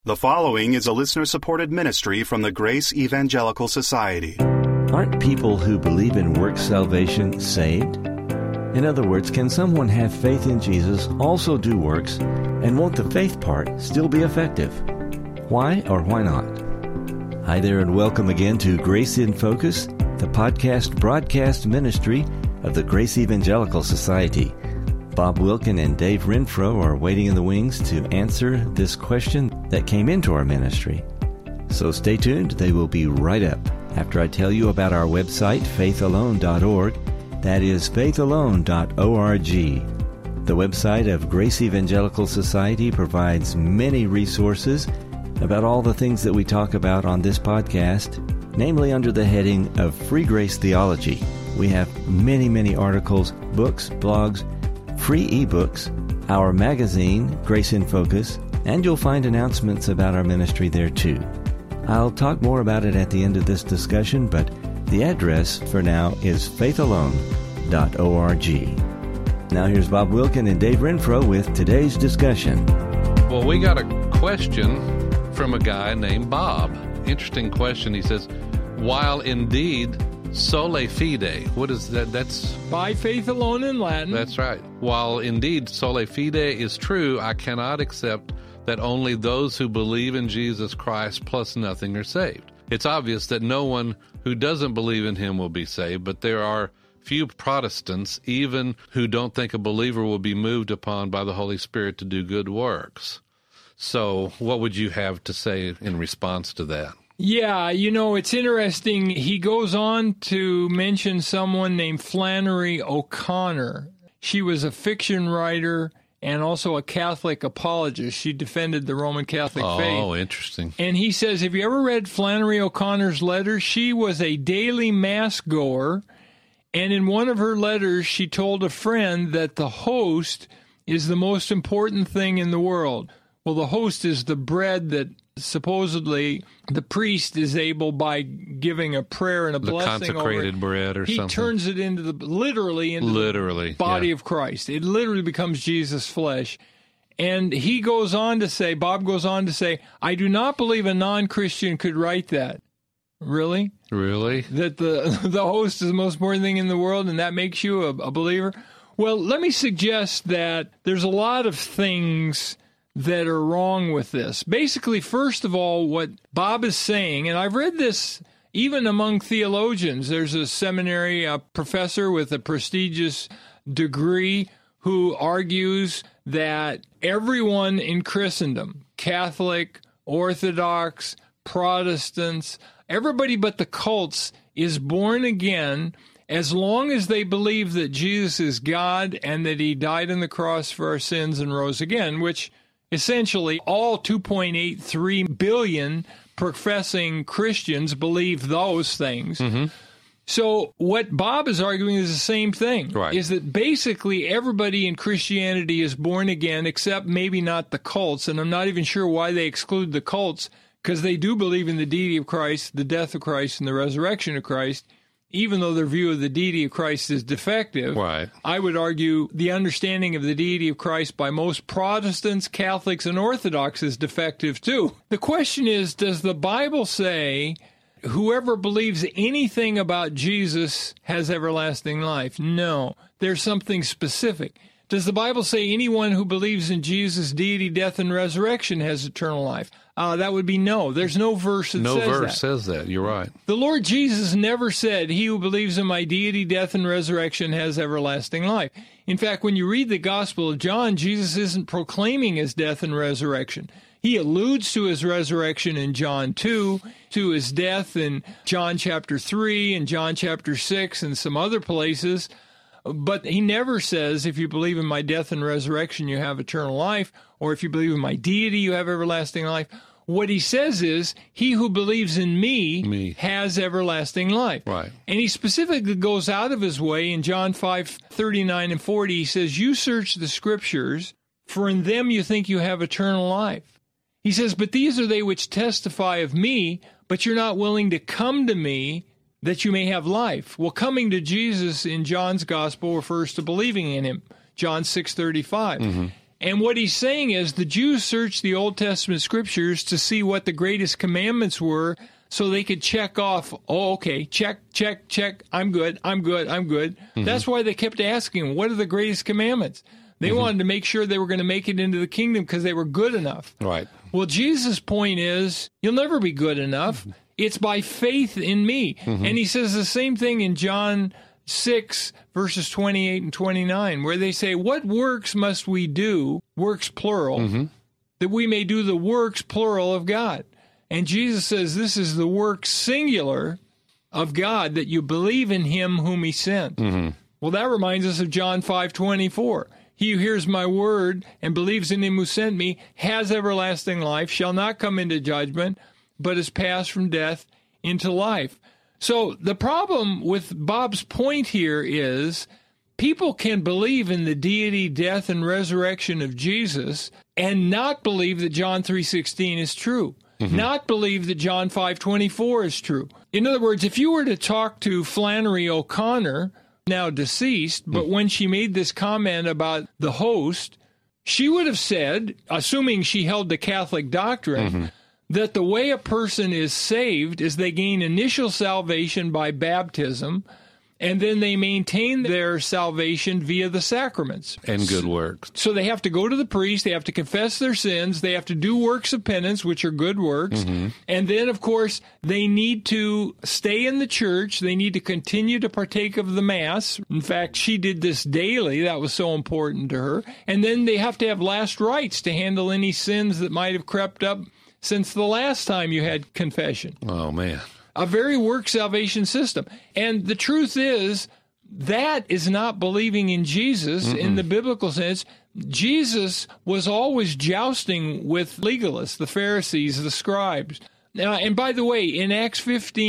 The following is a listener-supported ministry from the Grace Evangelical Society. Aren't people who believe in works salvation saved? In other words, can someone have faith in Jesus, also do works, and won't the faith part still be effective? Why or why not? Hi there and welcome again to Grace in Focus, the podcast broadcast ministry of the Grace Evangelical Society. Bob Wilkin and Dave Renfro are waiting in the wings to answer this question that came into our ministry. So stay tuned. They will be right up after I tell you about our website, faithalone.org. That is faithalone.org. The website of Grace Evangelical Society provides many resources about all the things that we talk about on this podcast, namely under the heading of Free Grace Theology. We have many articles, books, blogs, free ebooks, our magazine, Grace in Focus, and you'll find announcements about our ministry there too. I'll talk more about it at the end of this discussion, but the address for now is faithalone.org. Now here's Bob Wilkin and Dave Renfro with today's discussion. Well, we got a question from a guy named Bob. Interesting question. He says, while indeed sole fide. What is that? That's by faith alone in Latin. That's right. While indeed sole fide is true, I cannot accept that only those who believe in Jesus Christ plus nothing are saved. It's obvious that no one who doesn't believe in him will be saved, but there are few Protestants, even who don't think a believer will be moved upon by the Holy Spirit to do good works. So what would you have to say in response to that? Yeah, it's interesting. He goes on to mention someone named Flannery O'Connor. She was a fiction writer and also a Catholic apologist. She defended the Roman Catholic faith. Oh, interesting. And he says, have you ever read Flannery O'Connor's letters? She was a daily mass goer, and in one of her letters, she told a friend that the host is the most important thing in the world. Well, the host is the bread that supposedly the priest is able, by giving a prayer and a blessing, the consecrated bread or something. He turns it into the the body of Christ. It literally becomes Jesus' flesh. And he goes on to say, Bob goes on to say, I do not believe a non-Christian could write that. Really? Really? That the host is the most important thing in the world, and that makes you a believer? Well, let me suggest that there's a lot of things that are wrong with this. Basically, first of all, what Bob is saying, and I've read this even among theologians. There's a seminary professor with a prestigious degree who argues that everyone in Christendom, Catholic, Orthodox, Protestants, everybody but the cults, is born again as long as they believe that Jesus is God and that he died on the cross for our sins and rose again, which essentially, all 2.83 billion professing Christians believe those things. Mm-hmm. So what Bob is arguing is the same thing, right. Is that basically everybody in Christianity is born again, except maybe not the cults, and I'm not even sure why they exclude the cults, because they do believe in the deity of Christ, the death of Christ, and the resurrection of Christ. Even though their view of the deity of Christ is defective, right. I would argue the understanding of the deity of Christ by most Protestants, Catholics, and Orthodox is defective too. The question is, does the Bible say whoever believes anything about Jesus has everlasting life? No. There's something specific. Does the Bible say anyone who believes in Jesus' deity, death, and resurrection has eternal life? That would be no. There's no verse that says that. No verse says that. You're right. The Lord Jesus never said, he who believes in my deity, death, and resurrection has everlasting life. In fact, when you read the Gospel of John, Jesus isn't proclaiming his death and resurrection. He alludes to his resurrection in John 2, to his death in John chapter 3 and John chapter 6 and some other places. But he never says, if you believe in my death and resurrection, you have eternal life, or if you believe in my deity, you have everlasting life. What he says is, he who believes in me has everlasting life. Right. And he specifically goes out of his way in John 5:39 and 40. He says, you search the scriptures, for in them you think you have eternal life. He says, but these are they which testify of me, but you're not willing to come to me that you may have life. Well, coming to Jesus in John's gospel refers to believing in him, John 6:35. Mm-hmm. And what he's saying is the Jews searched the Old Testament scriptures to see what the greatest commandments were so they could check off, oh, okay, check, I'm good. That's why they kept asking, what are the greatest commandments? They wanted to make sure they were going to make it into the kingdom because they were good enough. Right. Well, Jesus' point is, you'll never be good enough. It's by faith in me. And he says the same thing in John 6, verses 28 and 29, where they say, what works must we do, works plural, that we may do the works plural of God? And Jesus says this is the work singular of God, that you believe in him whom he sent. Well, that reminds us of John 5:24. He who hears my word and believes in him who sent me has everlasting life, shall not come into judgment, but is passed from death into life. So the problem with Bob's point here is people can believe in the deity, death, and resurrection of Jesus and not believe that John 3:16 is true, not believe that John 5:24 is true. In other words, if you were to talk to Flannery O'Connor, now deceased, but when she made this comment about the host, she would have said, assuming she held the Catholic doctrine, that the way a person is saved is they gain initial salvation by baptism, and then they maintain their salvation via the sacraments. And good works. So they have to go to the priest, they have to confess their sins, they have to do works of penance, which are good works, and then, of course, they need to stay in the church, they need to continue to partake of the Mass. In fact, she did this daily, that was so important to her. And then they have to have last rites to handle any sins that might have crept up since the last time you had confession. Oh, man. A very work salvation system. And the truth is, that is not believing in Jesus in the biblical sense. Jesus was always jousting with legalists, the Pharisees, the scribes. Now, and by the way, in Acts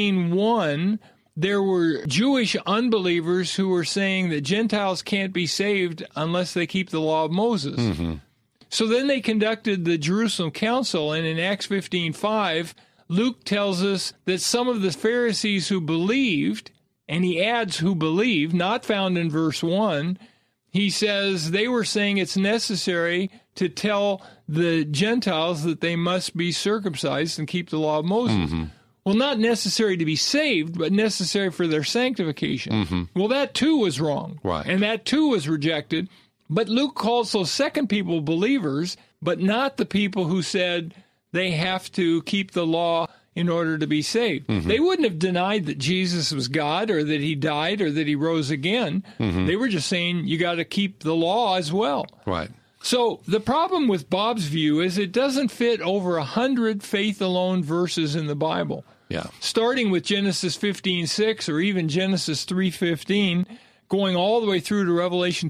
15:1, there were Jewish unbelievers who were saying that Gentiles can't be saved unless they keep the law of Moses. So then they conducted the Jerusalem Council, and in Acts 15:5, Luke tells us that some of the Pharisees who believed, and he adds who believed, not found in verse 1, he says they were saying it's necessary to tell the Gentiles that they must be circumcised and keep the law of Moses. Well, not necessary to be saved, but necessary for their sanctification. Well, that too was wrong. Right. And that too was rejected. But Luke calls those second people believers, but not the people who said they have to keep the law in order to be saved. They wouldn't have denied that Jesus was God or that he died or that he rose again. They were just saying you got to keep the law as well. Right. So the problem with Bob's view is it doesn't fit over 100 faith alone verses in the Bible. Yeah. Starting with Genesis 15:6 or even Genesis 3:15, going all the way through to Revelation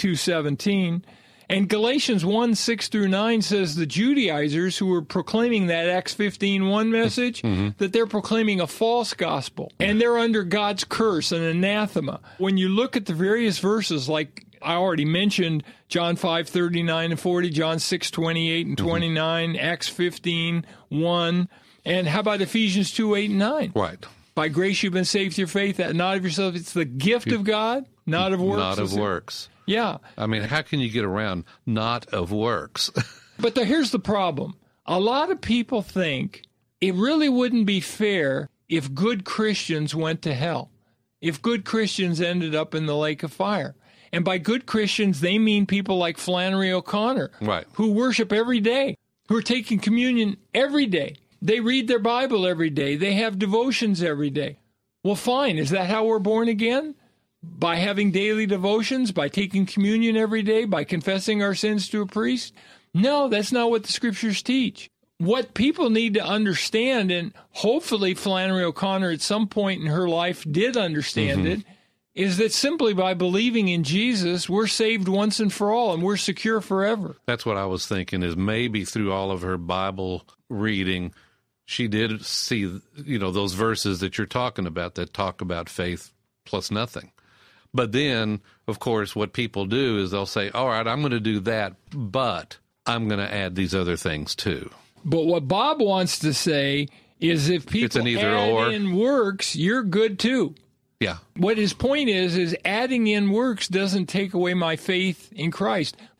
22:17. And Galatians 1:6 through 9 says the Judaizers who were proclaiming that Acts 15:1 message, that they're proclaiming a false gospel. And they're under God's curse and anathema. When you look at the various verses, like I already mentioned, John 5:39 and 40, John 6:28 and 29, Acts 15:1, and how about Ephesians 2:8 and 9? Right. By grace you've been saved through faith, that not of yourself. It's the gift of God, not of works. Not of works. Yeah. I mean, how can you get around not of works? But here's the problem. A lot of people think it really wouldn't be fair if good Christians went to hell, if good Christians ended up in the lake of fire. And by good Christians, they mean people like Flannery O'Connor, Right. who worship every day, who are taking communion every day. They read their Bible every day. They have devotions every day. Well, fine. Is that how we're born again? By having daily devotions, by taking communion every day, by confessing our sins to a priest? No, that's not what the scriptures teach. What people need to understand, and hopefully Flannery O'Connor at some point in her life did understand it, is that simply by believing in Jesus, we're saved once and for all, and we're secure forever. That's what I was thinking, is maybe through all of her Bible reading, she did see, those verses that you're talking about that talk about faith plus nothing. But then, of course, what people do is they'll say, all right, I'm going to do that, but I'm going to add these other things too. But what Bob wants to say is if people It's an either add or. in works, you're good too. Yeah. What his point is adding in works doesn't take away my faith in Christ.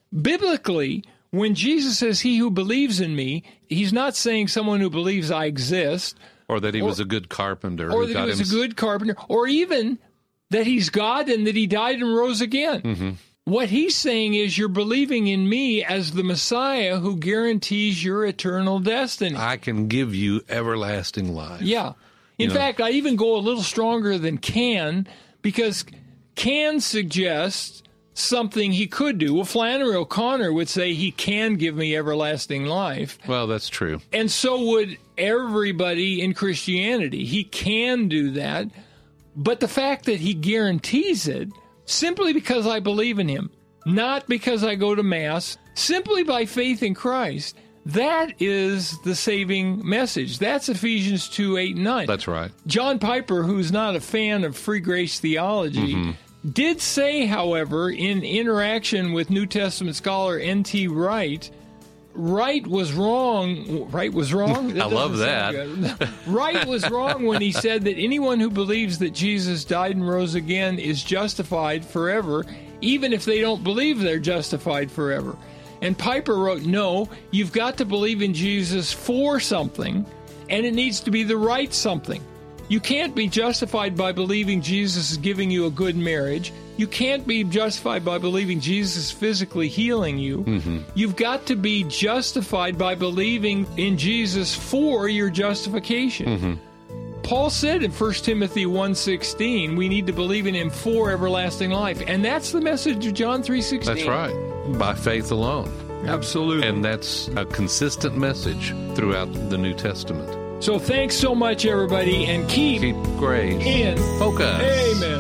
Biblically, when Jesus says, he who believes in me, he's not saying someone who believes I exist. Or that he was a good carpenter. Or that he was a good carpenter. Or even that he's God and that he died and rose again. Mm-hmm. What he's saying is you're believing in me as the Messiah who guarantees your eternal destiny. I can give you everlasting life. Yeah. In fact, I even go a little stronger than can, because can suggests something he could do. Well, Flannery O'Connor would say he can give me everlasting life. Well, that's true. And so would everybody in Christianity. He can do that. But the fact that he guarantees it, simply because I believe in him, not because I go to Mass, simply by faith in Christ, that is the saving message. That's Ephesians 2:8-9. That's right. John Piper, who's not a fan of free grace theology, did say, however, in interaction with New Testament scholar N.T. Wright, Wright was wrong. Wright was wrong? I love that. Wright was wrong when he said that anyone who believes that Jesus died and rose again is justified forever, even if they don't believe they're justified forever. And Piper wrote, no, you've got to believe in Jesus for something, and it needs to be the right something. You can't be justified by believing Jesus is giving you a good marriage. You can't be justified by believing Jesus is physically healing you. Mm-hmm. You've got to be justified by believing in Jesus for your justification. Mm-hmm. Paul said in 1 Timothy 1:16, we need to believe in him for everlasting life. And that's the message of John 3:16. That's right. By faith alone. Absolutely. And that's a consistent message throughout the New Testament. So thanks so much, everybody, and keep grace in focus. Amen.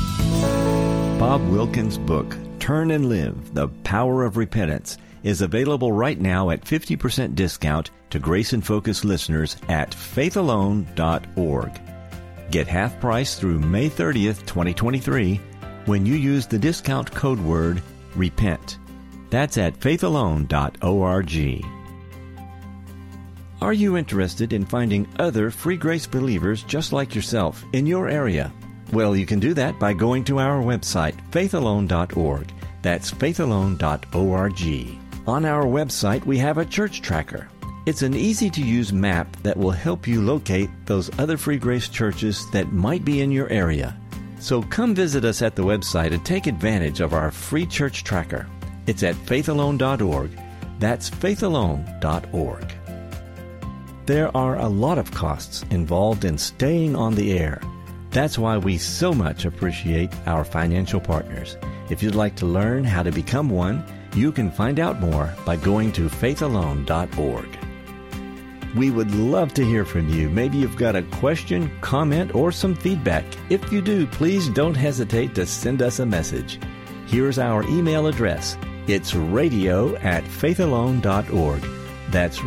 Bob Wilkins' book, Turn and Live, The Power of Repentance, is available right now at 50% discount to Grace in Focus listeners at faithalone.org. Get half price through May 30th, 2023, when you use the discount code word REPENT. That's at faithalone.org. Are you interested in finding other free grace believers just like yourself in your area? Well, you can do that by going to our website, faithalone.org. That's faithalone.org. On our website, we have a church tracker. It's an easy-to-use map that will help you locate those other free grace churches that might be in your area. So come visit us at the website and take advantage of our free church tracker. It's at faithalone.org. That's faithalone.org. There are a lot of costs involved in staying on the air. That's why we so much appreciate our financial partners. If you'd like to learn how to become one, you can find out more by going to faithalone.org. We would love to hear from you. Maybe you've got a question, comment, or some feedback. If you do, please don't hesitate to send us a message. Here's our email address. It's radio@faithalone.org. That's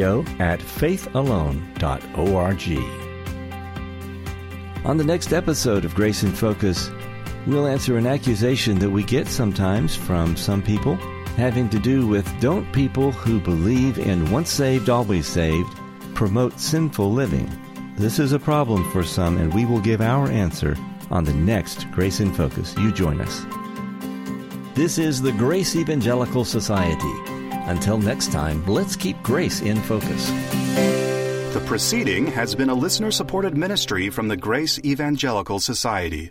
radio@faithalone.org. On the next episode of Grace in Focus, we'll answer an accusation that we get sometimes from some people having to do with, don't people who believe in once saved, always saved promote sinful living? This is a problem for some, and we will give our answer on the next Grace in Focus. You join us. This is the Grace Evangelical Society. Until next time, let's keep grace in focus. The proceeding has been a listener-supported ministry from the Grace Evangelical Society.